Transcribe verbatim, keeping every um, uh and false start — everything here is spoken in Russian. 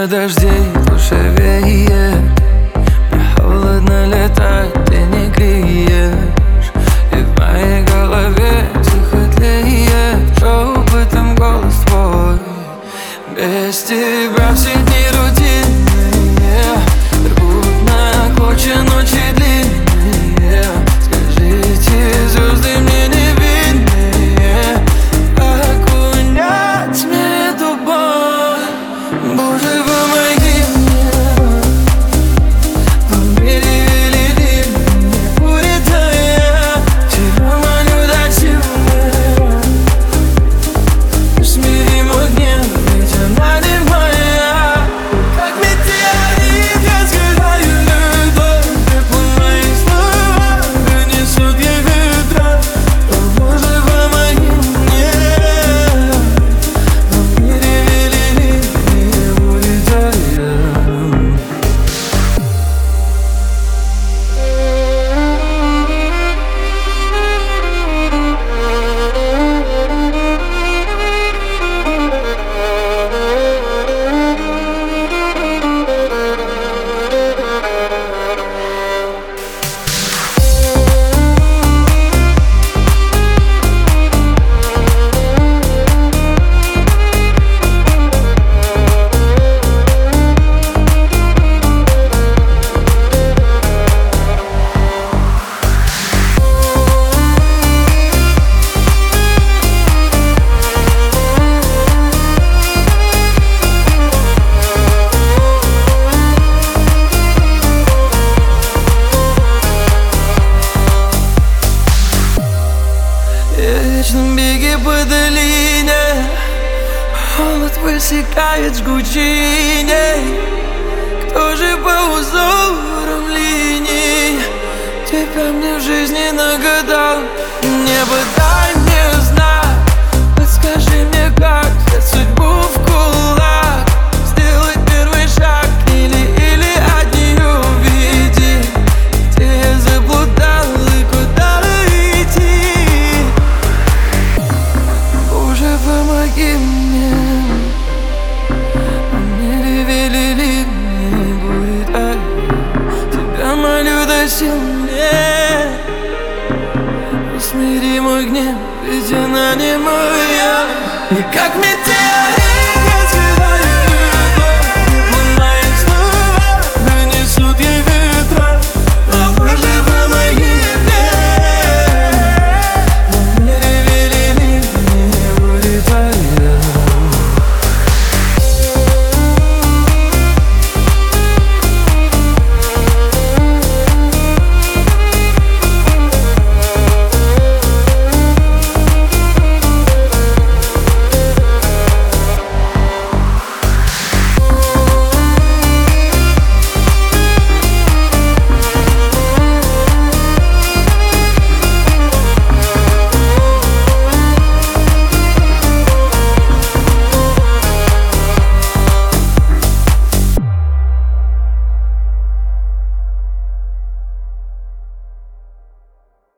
Время дождей в душе веет, мне холодно летать, ты не греешь. И в моей голове тихо тлеет шепотом голос твой. Без тебя все дни рутинные, рвут на клочья ночи длинные. Скажите, звезды мне не виднее, как унять мне эту боль? Боже, помоги мне, в мире великий не будет твоя. Тебя молю, дайте мне, смири мой гнев, ведь она не моя. Как метеорит я сгораю любовь, тепло мои слова принесут ей ветра. О, Боже, помоги мне, в мире великий не будет твоя. В вечном беге по долине холод высекает жгучиней. Кто же по узорам линий тебя мне в жизни нагадал? Небо, дай мне знак, подскажи мне, как взять судьбу в кулак, сделать первый шаг или, или от нее уйти. Где я заблудал и куда идти? Боже, помоги мне, в мире великий не будет твоя. Тебя молю, дай сил мне, усмири мой гнев, ведь она не моя. И как метель